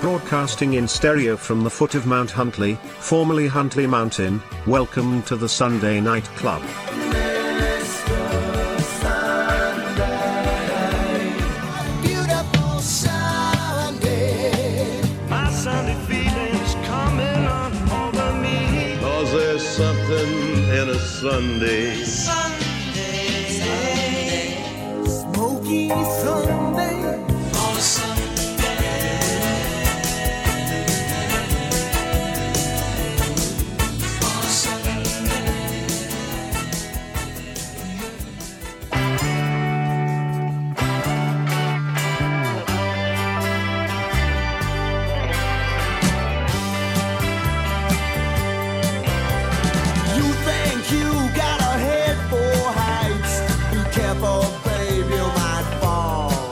Broadcasting in stereo from the foot of Mount Huntley, formerly Huntley Mountain. Welcome to the Sunday Night Club. Beautiful Sunday. My Sunday feeling's coming on over me. 'Cause there's something in a Sunday. Smoky Sunday. On a Sunday. You think you got a head for heights. Be careful, babe, you might fall.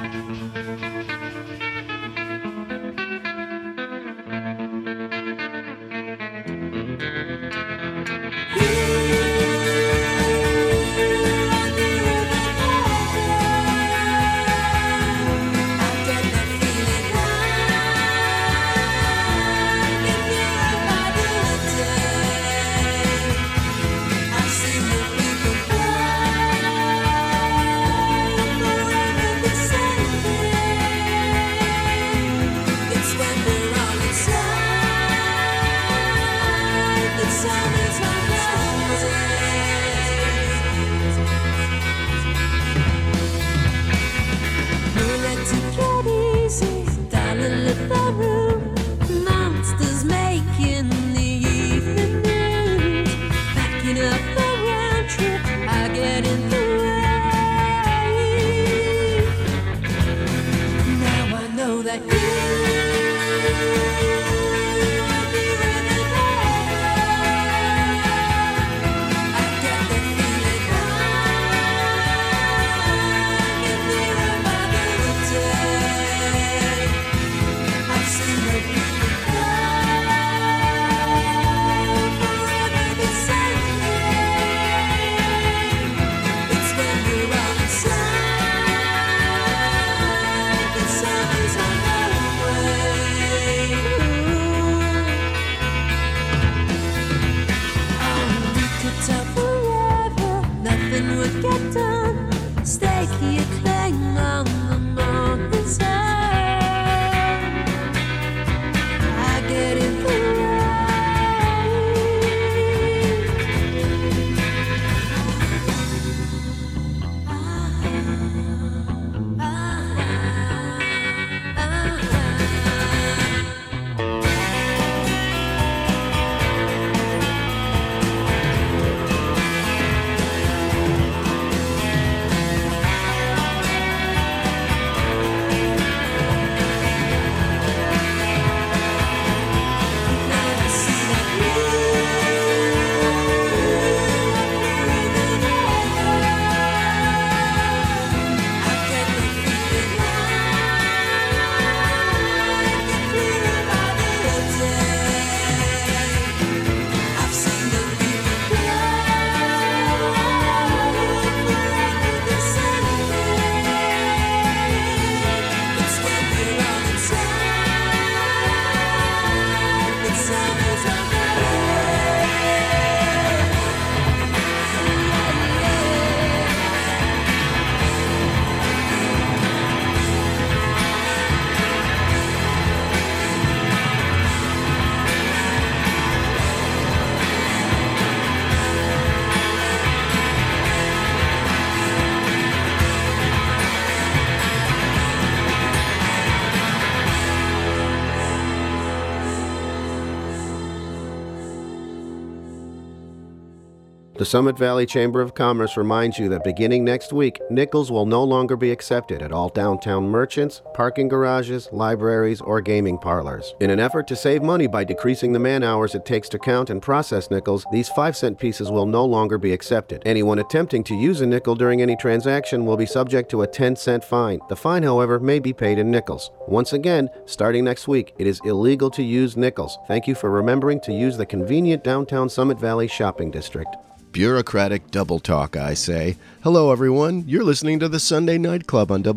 The Summit Valley Chamber of Commerce reminds you that beginning next week, nickels will no longer be accepted at all downtown merchants, parking garages, libraries, or gaming parlors. In an effort to save money by decreasing the man-hours it takes to count and process nickels, these 5-cent pieces will no longer be accepted. Anyone attempting to use a nickel during any transaction will be subject to a 10-cent fine. The fine, however, may be paid in nickels. Once again, starting next week, it is illegal to use nickels. Thank you for remembering to use the convenient downtown Summit Valley shopping district. Bureaucratic double talk, I say. Hello, everyone. You're listening to the Sunday Night Club on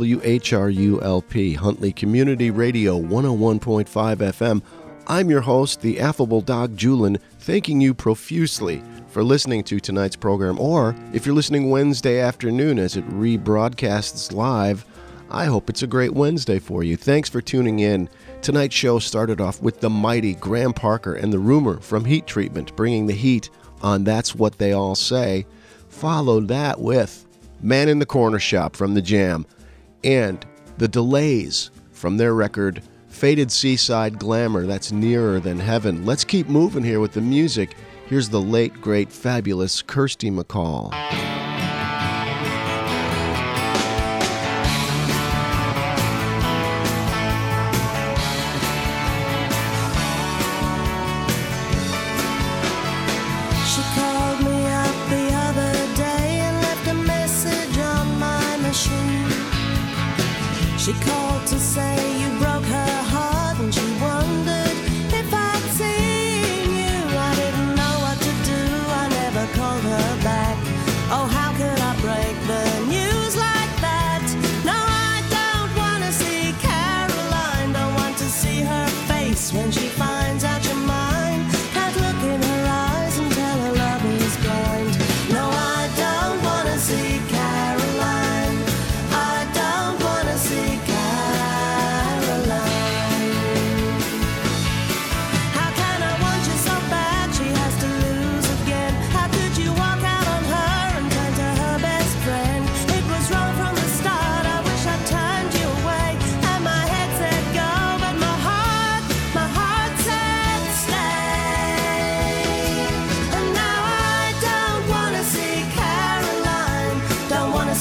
WHRULP, Huntley Community Radio 101.5 FM. I'm your host, the affable Doc Julin, thanking you profusely for listening to tonight's program, or if you're listening Wednesday afternoon as it rebroadcasts live, I hope it's a great Wednesday for you. Thanks for tuning in. Tonight's show started off with the mighty Graham Parker and the Rumor from Heat Treatment, bringing the heat on That's What They All Say. Followed that with Man in the Corner Shop from The Jam and The Delays from their record Faded Seaside Glamour, that's Nearer Than Heaven. Let's keep moving here with the music. Here's the late, great, fabulous Kirsty MacColl.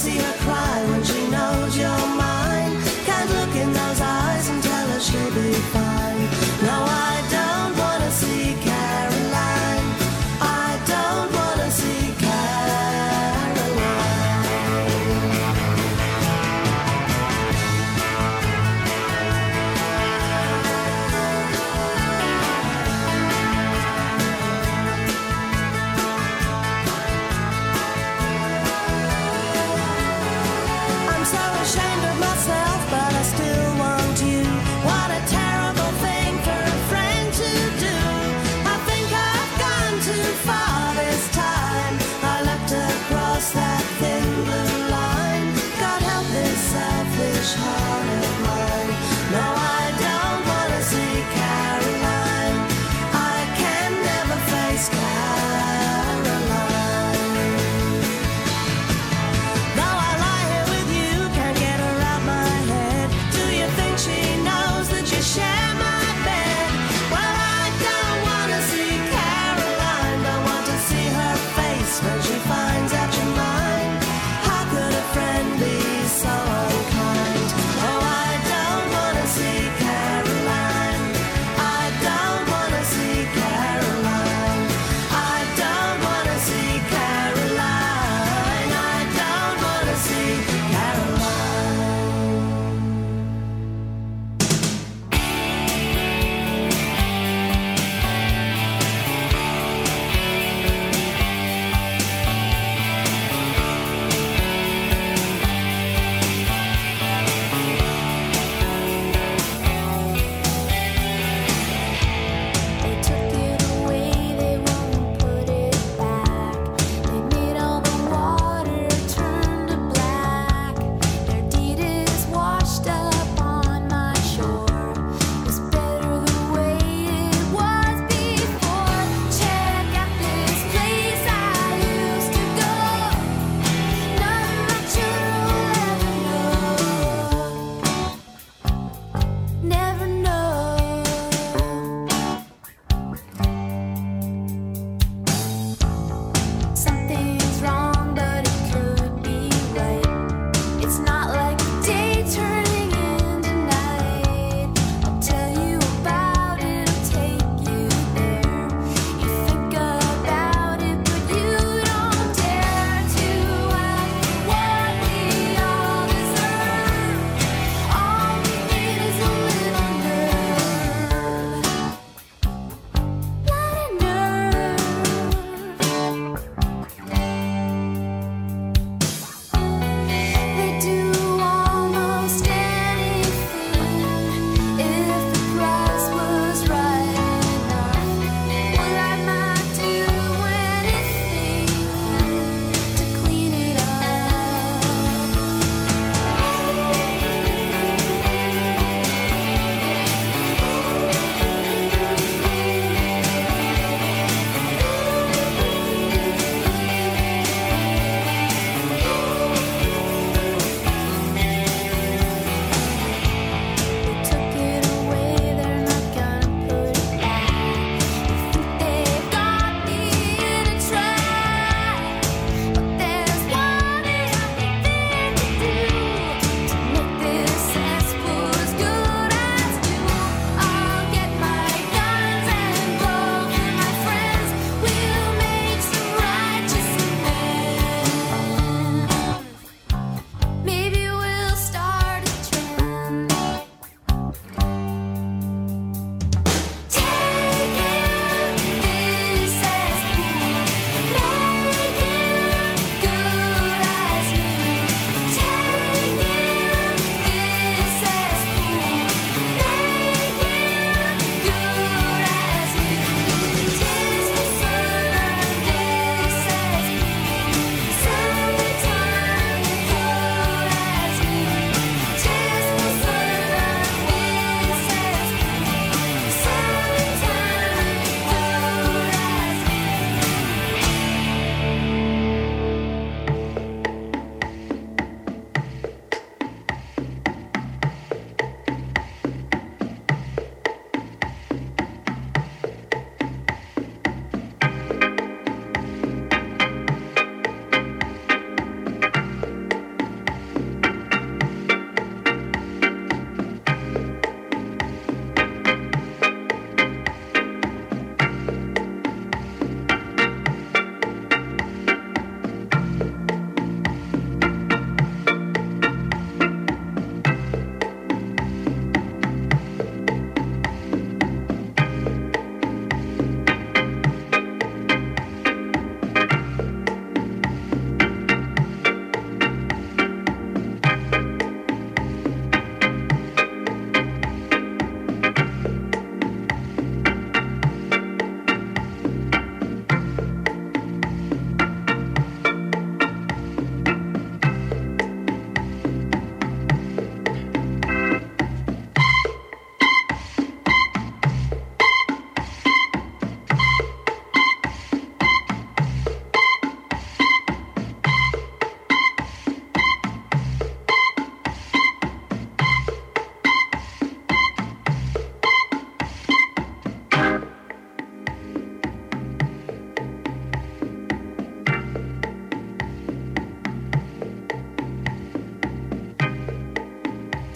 see her cry when she knows you're mine. Can't look in those eyes and tell her she'll be fine. No, I don't wanna see Caroline. I don't wanna see Caroline.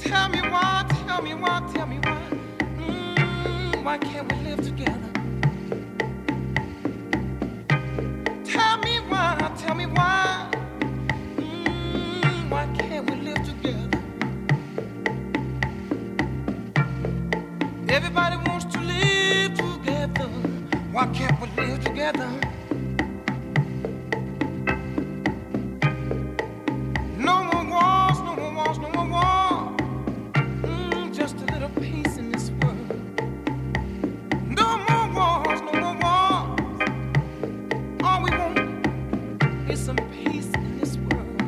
Tell me why, tell me why, tell me why. Why can't we live together? Tell me why, tell me why. Why can't we live together? Everybody wants to live together. Why can't we live together? No more wars, no more wars, no more wars. Just a little peace in this world. No more wars, no more wars. All we want is some peace in this world.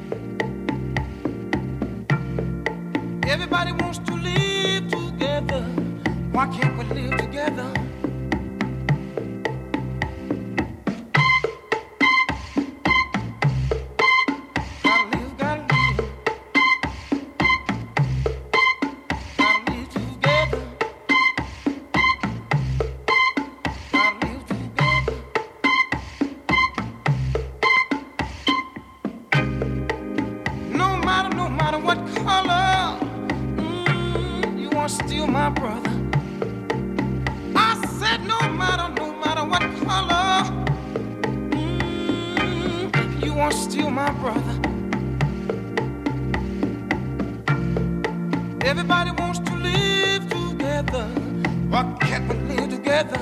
Everybody wants to live together. Why can't we live together? Gotta live, gotta live. Gotta live together. Gotta live together. No matter what color, you are still my brother. I said no matter what color, you are still my brother. Everybody wants to live together. Why can't we live together?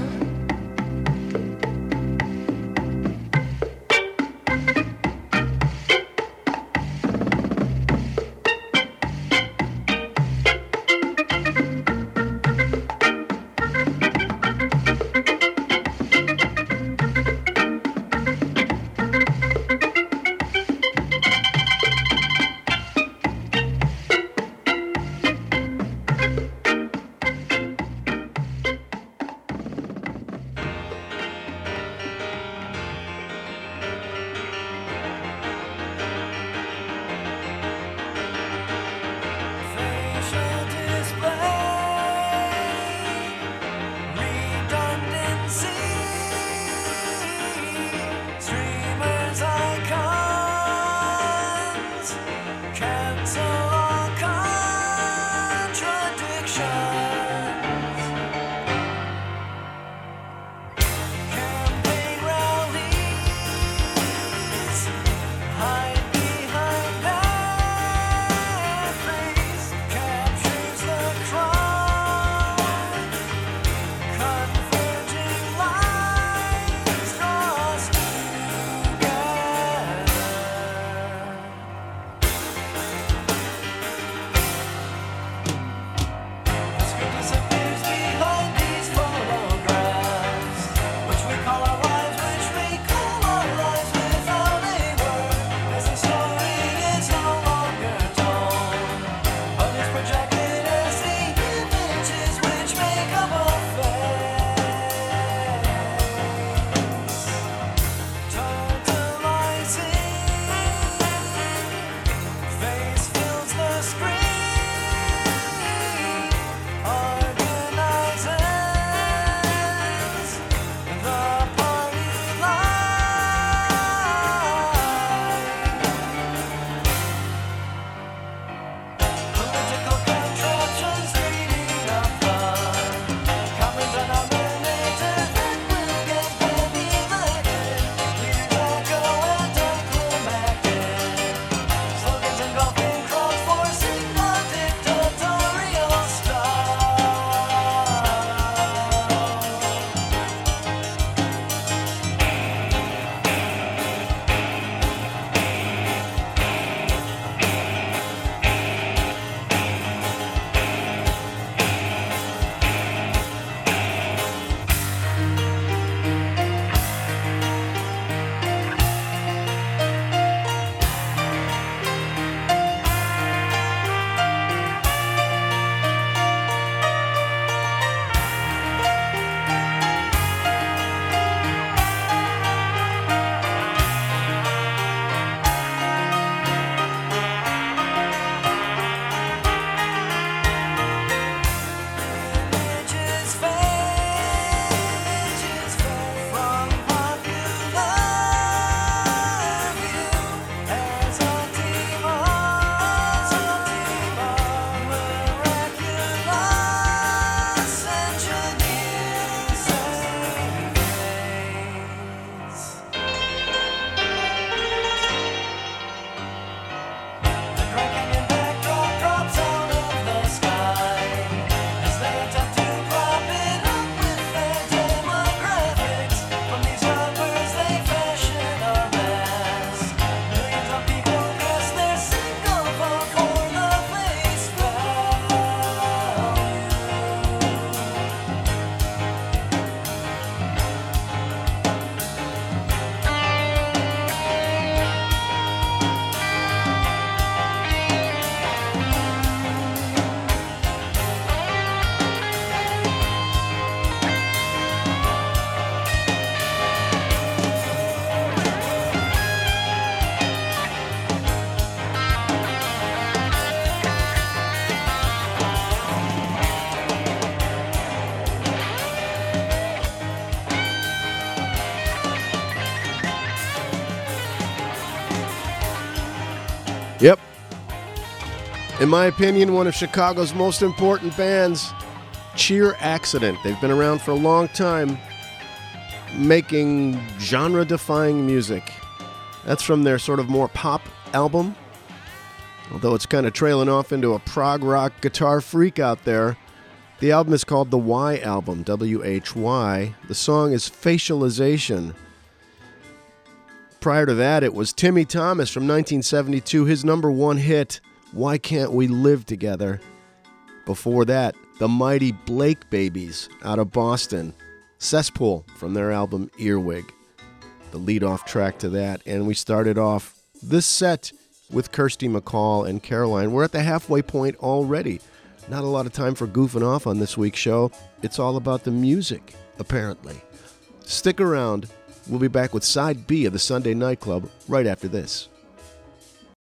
Yep. In my opinion, one of Chicago's most important bands, Cheer Accident. They've been around for a long time, making genre-defying music. That's from their sort of more pop album. Although it's kind of trailing off into a prog rock guitar freak out there. The album is called The Why Album, W-H-Y. The song is Facialization. Prior to that, it was Timmy Thomas from 1972, his number one hit, Why Can't We Live Together? Before that, the mighty Blake Babies out of Boston, Cesspool from their album Earwig, the lead-off track to that. And we started off this set with Kirsty MacColl and Caroline. We're at the halfway point already. Not a lot of time for goofing off on this week's show. It's all about the music, apparently. Stick around. We'll be back with Side B of the Sunday Night Club right after this.